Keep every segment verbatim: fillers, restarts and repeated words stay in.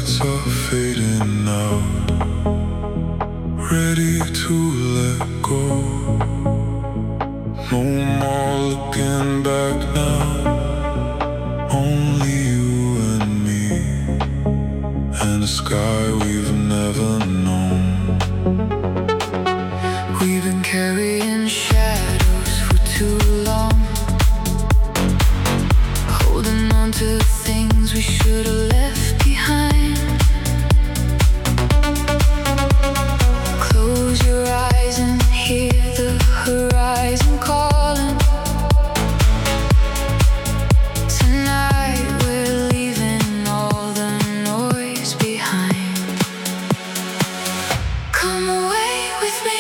lights are fading out, ready to let go. No more looking back now, only you and me, and a sky we've never known. We've been carrying shadows for too long, holding on to things we should have left behind. Close your eyes and hear the horizon calling. Tonight we're leaving all the noise behind. Come away with me.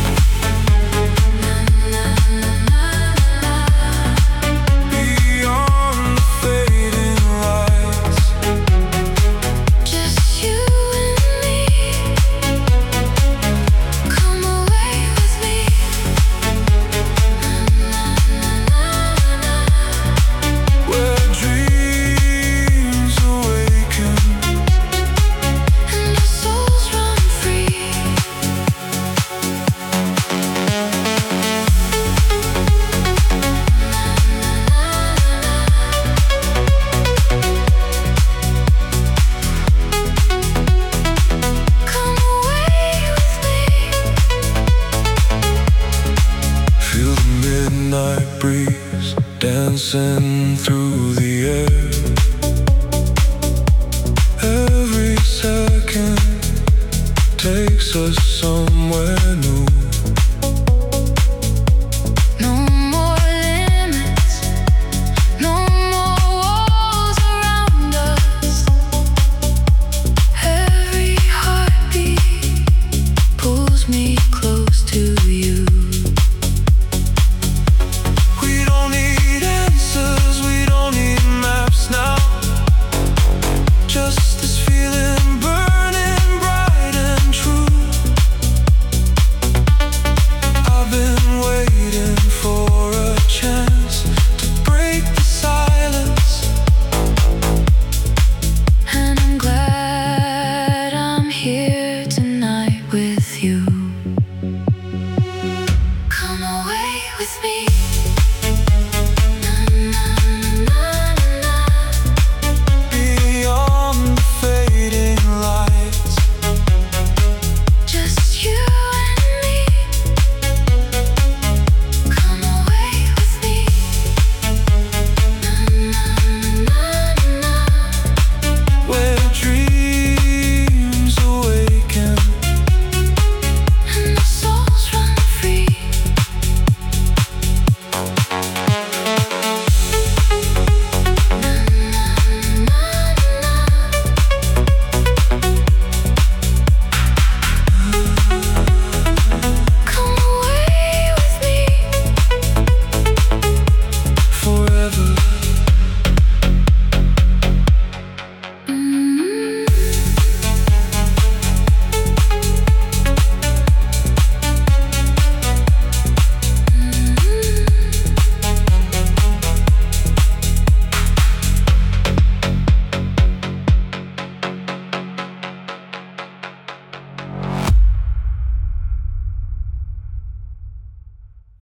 Midnight breeze dancing through the air. Every second takes us somewhere new.